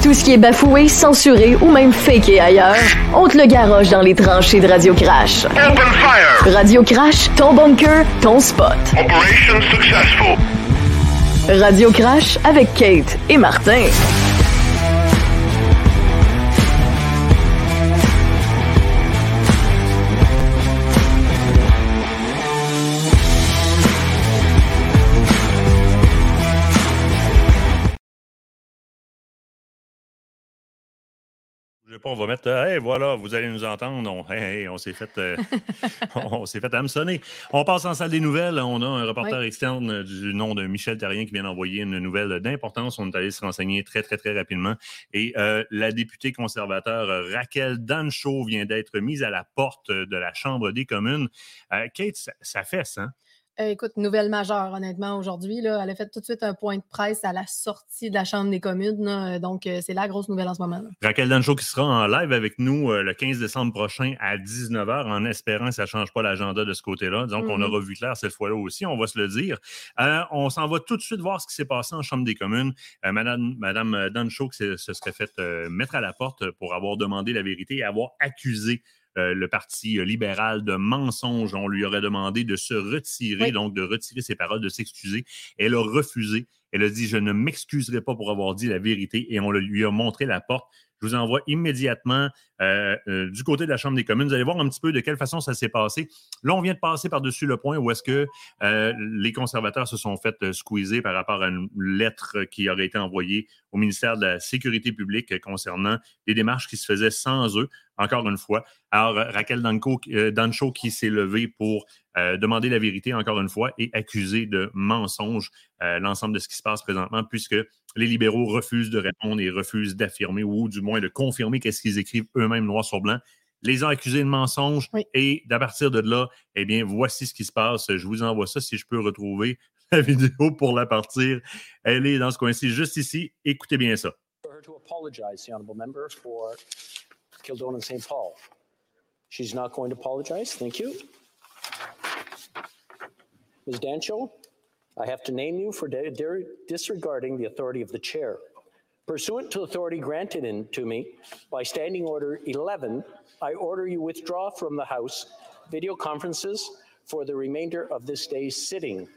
Tout ce qui est bafoué, censuré ou même faké ailleurs, on te le garoche dans les tranchées de Radio Crash. Open fire! Radio Crash, ton bunker, ton spot. Operation successful. Radio Crash avec Kate et Martin. On va mettre, hey, voilà, vous allez nous entendre. On s'est fait, on s'est fait hameçonner. On passe en salle des nouvelles. On a un reporter externe du nom de Michel Therrien qui vient d'envoyer une nouvelle d'importance. On est allé se renseigner très, très, très rapidement. Et la députée conservateur Raquel Dancho vient d'être mise à la porte de la Chambre des communes. Kate, ça fesse, hein? Écoute, nouvelle majeure, honnêtement, aujourd'hui. Là, elle a fait tout de suite un point de presse à la sortie de la Chambre des communes. Là, donc, c'est la grosse nouvelle en ce moment. Là. Raquel Dancho qui sera en live avec nous le 15 décembre prochain à 19h, en espérant que ça ne change pas l'agenda de ce côté-là. Donc, on aura vu clair cette fois-là aussi, on va se le dire. On s'en va tout de suite voir ce qui s'est passé en Chambre des communes. Madame Dancho qui se serait fait mettre à la porte pour avoir demandé la vérité et avoir accusé le Parti libéral de mensonge. On lui aurait demandé de se retirer, donc de retirer ses paroles, de s'excuser. Elle a refusé. Elle a dit « Je ne m'excuserai pas pour avoir dit la vérité » et on lui a montré la porte. Je vous envoie immédiatement du côté de la Chambre des communes. Vous allez voir un petit peu de quelle façon ça s'est passé. Là, on vient de passer par-dessus le point où est-ce que les conservateurs se sont fait squeezer par rapport à une lettre qui aurait été envoyée au ministère de la Sécurité publique concernant les démarches qui se faisaient sans eux, encore une fois. Alors, Raquel Dancho qui s'est levée pour demander la vérité, encore une fois, et accuser de mensonge l'ensemble de ce qui se passe présentement, puisque les libéraux refusent de répondre et refusent d'affirmer, ou du moins de confirmer qu'est-ce qu'ils écrivent eux-mêmes noir sur blanc. Les ont accusés de mensonge et à partir de là, eh bien, voici ce qui se passe. Je vous envoie ça si je peux retrouver la vidéo pour la partir. Elle est dans ce coin-ci, juste ici. Écoutez bien ça. To apologize, the honourable member, for Kildonan St. Paul. She's not going to apologize. Thank you. Ms. Dancho, I have to name you for disregarding the authority of the chair. Pursuant to authority granted to me by Standing Order 11, I order you withdraw from the House video conferences for the remainder of this day's sitting.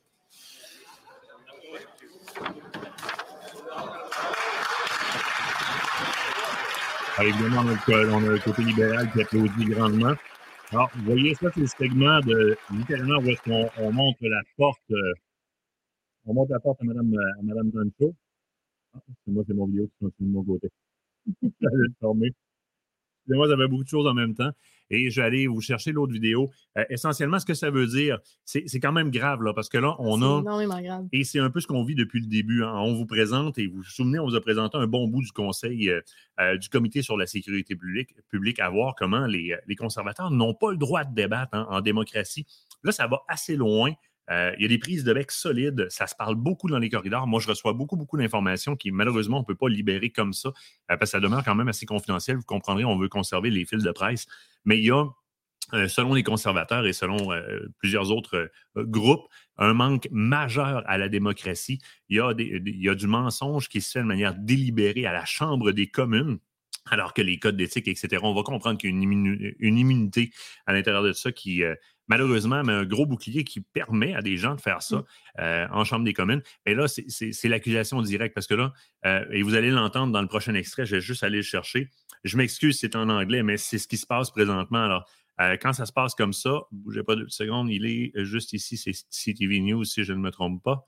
Évidemment, on a le côté libéral qui applaudit grandement. Alors, vous voyez, ça, c'est le segment de littéralement où est-ce qu'on montre la porte. On montre la porte à Mme Dancho. C'est mon vidéo qui continue de mon côté. J'allais le former. Excusez-moi, j'avais beaucoup de choses en même temps. Et je vais aller vous chercher l'autre vidéo. Essentiellement, ce que ça veut dire, c'est quand même grave, là, parce que là, on a... C'est énormément grave. Et c'est un peu ce qu'on vit depuis le début. Hein. On vous présente, et vous vous souvenez, on vous a présenté un bon bout du conseil du Comité sur la sécurité publique à voir comment les conservateurs n'ont pas le droit de débattre en démocratie. Là, ça va assez loin. Il y a des prises de bec solides. Ça se parle beaucoup dans les corridors. Moi, je reçois beaucoup d'informations qui, malheureusement, on ne peut pas libérer comme ça parce que ça demeure quand même assez confidentiel. Vous comprendrez, on veut conserver les fils de presse. Mais il y a, selon les conservateurs et selon plusieurs autres groupes, un manque majeur à la démocratie. Il y a du mensonge qui se fait de manière délibérée à la Chambre des communes. Alors que les codes d'éthique, etc., on va comprendre qu'il y a une immunité à l'intérieur de ça qui, malheureusement, met un gros bouclier qui permet à des gens de faire ça en Chambre des communes. Mais là, c'est l'accusation directe parce que là, et vous allez l'entendre dans le prochain extrait, je vais juste aller le chercher. Je m'excuse, c'est en anglais, mais c'est ce qui se passe présentement. Alors, quand ça se passe comme ça, bougez pas 2 secondes, il est juste ici, c'est CTV News, si je ne me trompe pas.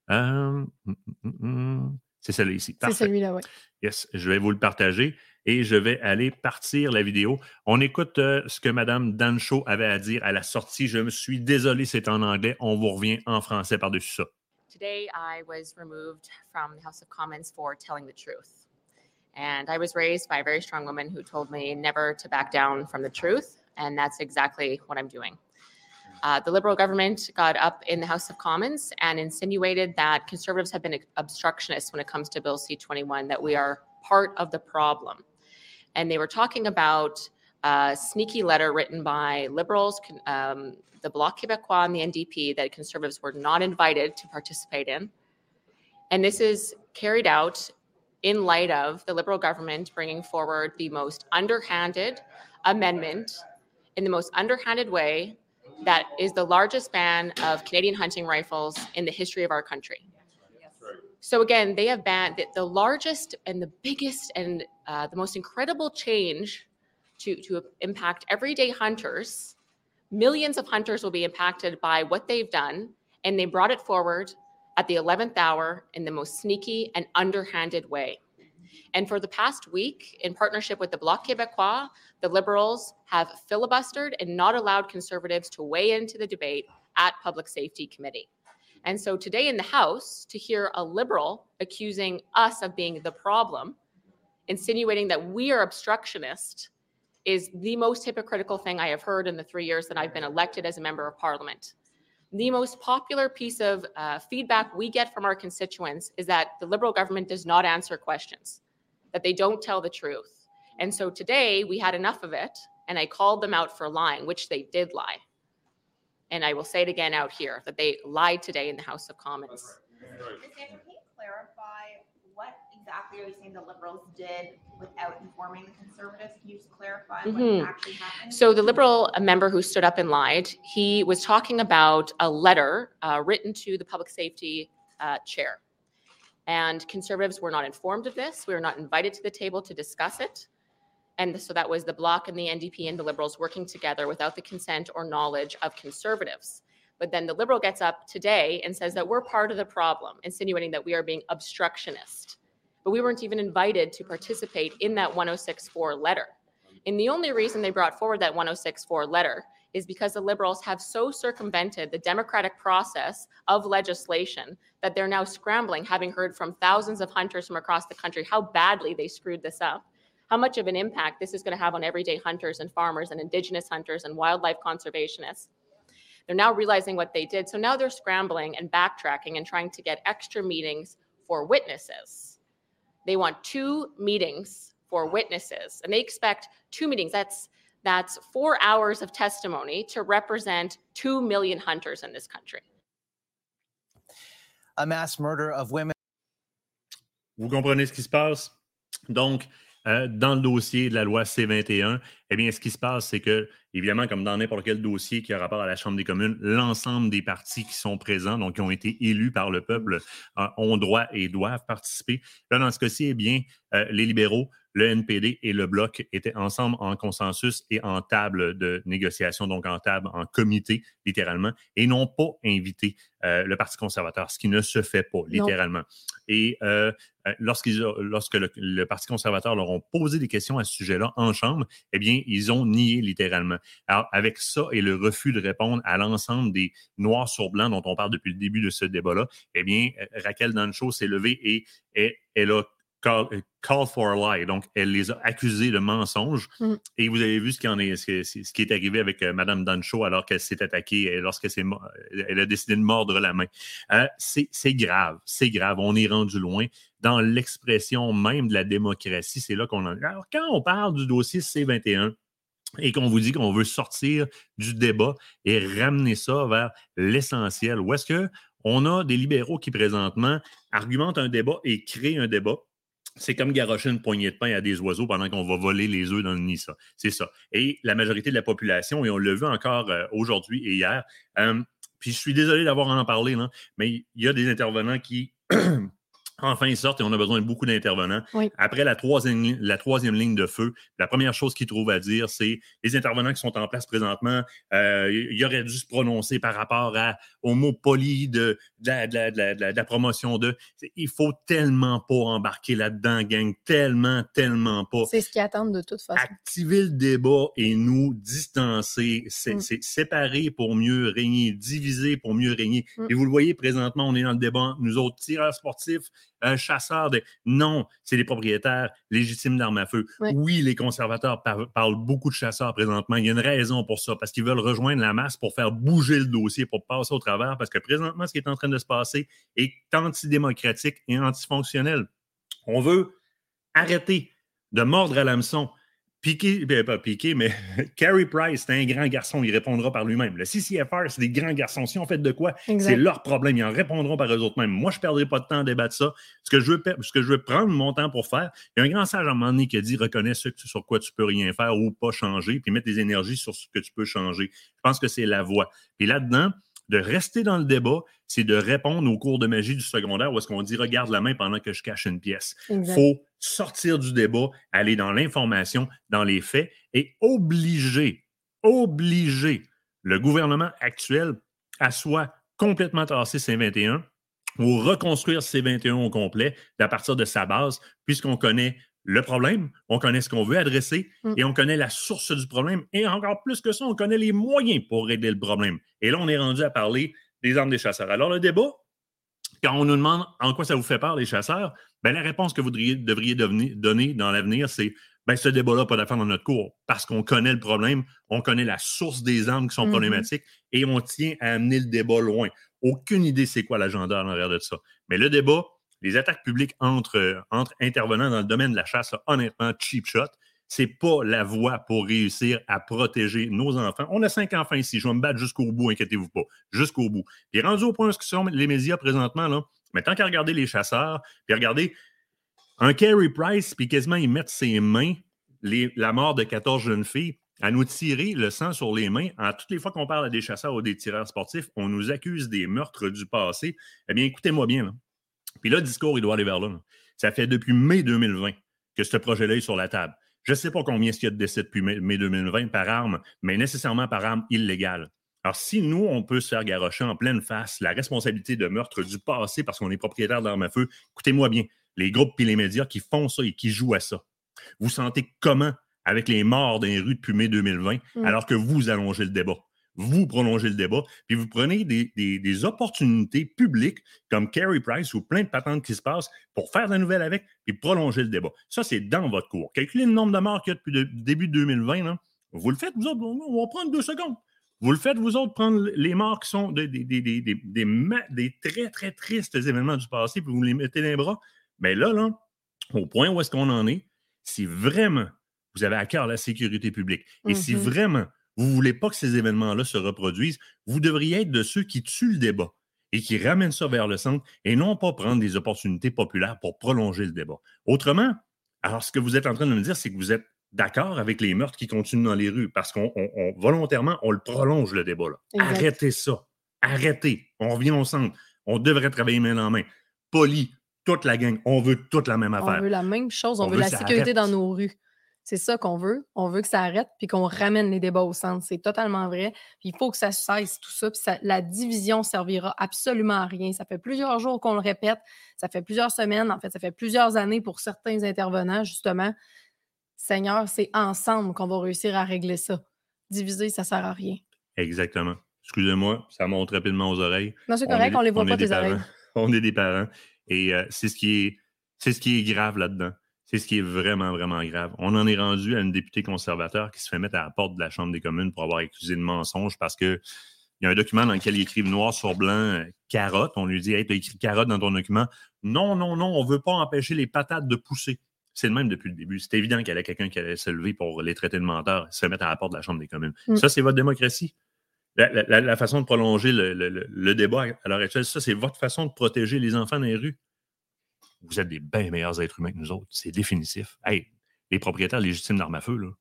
C'est celle-là ici. Parfait. C'est celui-là, oui. Yes, je vais vous le partager et je vais aller partir la vidéo. On écoute ce que Mme Dancho avait à dire à la sortie. Je me suis désolé, c'est en anglais. On vous revient en français par-dessus ça. Today, I was removed from the House of Commons for telling the truth. And I was raised by a very strong woman who told me never to back down from the truth. And that's exactly what I'm doing. The Liberal government got up in the House of Commons and insinuated that Conservatives have been obstructionists when it comes to Bill C-21, that we are part of the problem. And they were talking about a sneaky letter written by Liberals, the Bloc Québécois and the NDP that Conservatives were not invited to participate in. And this is carried out in light of the Liberal government bringing forward the most underhanded amendment in the most underhanded way that is the largest ban of Canadian hunting rifles in the history of our country. So again, they have banned the largest and the biggest and the most incredible change to impact everyday hunters. Millions of hunters will be impacted by what they've done, and they brought it forward at the 11th hour in the most sneaky and underhanded way. And for the past week, in partnership with the Bloc Québécois, the Liberals have filibustered and not allowed Conservatives to weigh into the debate at Public Safety Committee. And so today in the House, to hear a Liberal accusing us of being the problem, insinuating that we are obstructionist, is the most hypocritical thing I have heard in the 3 years that I've been elected as a member of Parliament. The most popular piece of feedback we get from our constituents is that the Liberal government does not answer questions, that they don't tell the truth. And so today we had enough of it, and I called them out for lying, which they did lie. And I will say it again out here, that they lied today in the House of Commons. Ms. Sandra, can you clarify what exactly are you saying the Liberals did without informing the Conservatives? Can you just clarify what actually happened? So the Liberal member who stood up and lied, he was talking about a letter written to the Public Safety Chair. And Conservatives were not informed of this. We were not invited to the table to discuss it. And so that was the Bloc and the NDP and the Liberals working together without the consent or knowledge of Conservatives. But then the Liberal gets up today and says that we're part of the problem, insinuating that we are being obstructionist. But we weren't even invited to participate in that 1064 letter. And the only reason they brought forward that 1064 letter is because the Liberals have so circumvented the democratic process of legislation that they're now scrambling, having heard from thousands of hunters from across the country how badly they screwed this up, how much of an impact this is going to have on everyday hunters and farmers and Indigenous hunters and wildlife conservationists. They're now realizing what they did. So now they're scrambling and backtracking and trying to get extra meetings for witnesses. They want 2 meetings for witnesses, and they expect 2 meetings. That's 4 hours of testimony to represent 2 million hunters in this country. A mass murder of women. Vous comprenez ce qui se passe? Donc, dans le dossier de la loi C-21, eh bien, ce qui se passe, c'est que, évidemment, comme dans n'importe quel dossier qui a rapport à la Chambre des communes, l'ensemble des partis qui sont présents, donc qui ont été élus par le peuple, ont droit et doivent participer. Là, dans ce cas-ci, eh bien, les libéraux, le NPD et le Bloc étaient ensemble en consensus et en table de négociation, donc en table, en comité, littéralement, et n'ont pas invité le Parti conservateur, ce qui ne se fait pas, littéralement. Non. Et lorsque le Parti conservateur leur ont posé des questions à ce sujet-là en Chambre, eh bien, ils ont nié, littéralement. Alors, avec ça et le refus de répondre à l'ensemble des noirs sur blanc dont on parle depuis le début de ce débat-là, eh bien, Raquel Dancho s'est levée et elle a call for a lie. Donc, elle les a accusés de mensonges. Et vous avez vu ce qui est arrivé avec Mme Dancho alors qu'elle s'est attaquée et elle a décidé de mordre la main. C'est grave. C'est grave. On est rendu loin. Dans l'expression même de la démocratie, c'est là qu'on en est. Alors, quand on parle du dossier C-21, et qu'on vous dit qu'on veut sortir du débat et ramener ça vers l'essentiel, où est-ce qu'on a des libéraux qui, présentement, argumentent un débat et créent un débat. C'est comme garocher une poignée de pain à des oiseaux pendant qu'on va voler les œufs dans le nid, ça. C'est ça. Et la majorité de la population, et on l'a vu encore aujourd'hui et hier, puis je suis désolé d'avoir à en parler, là, mais il y a des intervenants qui... Enfin, ils sortent et on a besoin de beaucoup d'intervenants. Oui. Après la troisième ligne de feu, la première chose qu'ils trouvent à dire, c'est les intervenants qui sont en place présentement, ils auraient dû se prononcer par rapport au mot poli de la promotion de... Il faut tellement pas embarquer là-dedans, gang. Tellement pas. C'est ce qu'ils attendent de toute façon. Activer le débat et nous distancer. C'est séparer pour mieux régner, diviser pour mieux régner. Et vous le voyez, présentement, on est dans le débat, nous autres tireurs sportifs, chasseurs non, c'est des propriétaires légitimes d'armes à feu. Oui, les conservateurs parlent beaucoup de chasseurs présentement. Il y a une raison pour ça, parce qu'ils veulent rejoindre la masse pour faire bouger le dossier, pour passer au travers, parce que présentement, ce qui est en train de se passer est antidémocratique et antifonctionnel. On veut arrêter de mordre à l'hameçon Pas Piqué, mais Carey Price, c'est un grand garçon, il répondra par lui-même. Le CCFR, c'est des grands garçons. Si on fait de quoi, Exact. c'est leur problème. Ils en répondront par eux-mêmes. Moi, je ne perdrai pas de temps à débattre ça. Ce que je veux prendre mon temps pour faire, il y a un grand sage à un moment donné qui a dit reconnais ce sur quoi tu peux rien faire ou pas changer, puis mettre des énergies sur ce que tu peux changer. Je pense que c'est la voie. Puis là-dedans, de rester dans le débat, c'est de répondre aux cours de magie du secondaire où est-ce qu'on dit « regarde la main pendant que je cache une pièce ». Il faut sortir du débat, aller dans l'information, dans les faits et obliger le gouvernement actuel à soit complètement tasser C-21 ou reconstruire C-21 au complet à partir de sa base, puisqu'on connaît le problème, on connaît ce qu'on veut adresser et on connaît la source du problème. Et encore plus que ça, on connaît les moyens pour régler le problème. Et là, on est rendu à parler des armes des chasseurs. Alors, le débat, quand on nous demande en quoi ça vous fait peur, les chasseurs, ben, la réponse que vous devriez donner dans l'avenir, c'est ben, ce débat-là, pas d'affaire dans notre cours, parce qu'on connaît le problème, on connaît la source des armes qui sont problématiques et on tient à amener le débat loin. Aucune idée c'est quoi l'agenda à l'arrière de ça. Mais le débat, les attaques publiques entre intervenants dans le domaine de la chasse, là, honnêtement, cheap shot, c'est pas la voie pour réussir à protéger nos enfants. On a 5 enfants ici, je vais me battre jusqu'au bout, inquiétez-vous pas, jusqu'au bout. Puis rendu au point où sont les médias présentement, là, mais tant qu'à regarder les chasseurs, puis regarder un Carey Price, puis quasiment ils mettent ses mains, la mort de 14 jeunes filles, à nous tirer le sang sur les mains. Toutes les fois qu'on parle à des chasseurs ou des tireurs sportifs, on nous accuse des meurtres du passé. Eh bien, écoutez-moi bien, là. Puis là, le discours, il doit aller vers là. Ça fait depuis mai 2020 que ce projet-là est sur la table. Je ne sais pas combien il y a de décès depuis mai 2020 par arme, mais nécessairement par arme illégale. Alors, si nous, on peut se faire garrocher en pleine face la responsabilité de meurtre du passé parce qu'on est propriétaire d'armes à feu, écoutez-moi bien, les groupes et les médias qui font ça et qui jouent à ça, vous sentez comment avec les morts dans les rues depuis mai 2020 alors que vous allongez le débat? Vous prolongez le débat, puis vous prenez des opportunités publiques comme Carey Price ou plein de patentes qui se passent pour faire de la nouvelle avec, puis prolonger le débat. Ça, c'est dans votre cours. Calculez le nombre de morts qu'il y a depuis le début de 2020. Là. Vous le faites, vous autres, on va prendre 2 secondes. Vous le faites, vous autres, prendre les morts qui sont des très, très tristes événements du passé, puis vous les mettez dans les bras. Bien là, au point où est-ce qu'on en est, si vraiment vous avez à cœur la sécurité publique et si vraiment vous ne voulez pas que ces événements-là se reproduisent, vous devriez être de ceux qui tuent le débat et qui ramènent ça vers le centre et non pas prendre des opportunités populaires pour prolonger le débat. Autrement, alors ce que vous êtes en train de me dire, c'est que vous êtes d'accord avec les meurtres qui continuent dans les rues parce qu'on volontairement, on le prolonge le débat. Là. Arrêtez ça. Arrêtez. On revient au centre. On devrait travailler main dans main. Poli, toute la gang, on veut toute la même affaire. On veut la même chose. On veut la sécurité dans nos rues. C'est ça qu'on veut. On veut que ça arrête puis qu'on ramène les débats au centre. C'est totalement vrai. Puis il faut que ça cesse, tout ça. Puis la division servira absolument à rien. Ça fait plusieurs jours qu'on le répète. Ça fait plusieurs semaines. En fait, ça fait plusieurs années pour certains intervenants, justement. Seigneur, c'est ensemble qu'on va réussir à régler ça. Diviser, ça ne sert à rien. Exactement. Excusez-moi, ça monte rapidement aux oreilles. Non, c'est correct, on ne les voit pas, tes oreilles. On est des parents. Et c'est ce qui est grave là-dedans. C'est ce qui est vraiment, vraiment grave. On en est rendu à une députée conservateur qui se fait mettre à la porte de la Chambre des communes pour avoir accusé de mensonge parce qu'il y a un document dans lequel ils écrivent noir sur blanc carotte. On lui dit « Hey, tu as écrit carotte dans ton document. » Non, on ne veut pas empêcher les patates de pousser. C'est le même depuis le début. C'est évident qu'il y avait quelqu'un qui allait se lever pour les traiter de menteurs et se mettre à la porte de la Chambre des communes. Ça, c'est votre démocratie. La façon de prolonger le débat à l'heure actuelle, ça, c'est votre façon de protéger les enfants dans les rues. Vous êtes des bien meilleurs êtres humains que nous autres. C'est définitif. Hey, les propriétaires légitimes d'armes à feu, là,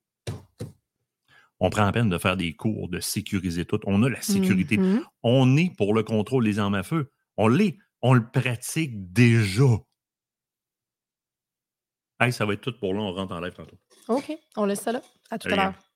on prend la peine de faire des cours, de sécuriser tout. On a la sécurité. On est pour le contrôle des armes à feu. On l'est. On le pratique déjà. Hey, ça va être tout pour là. On rentre en live tantôt. OK. On laisse ça là. À tout à l'heure.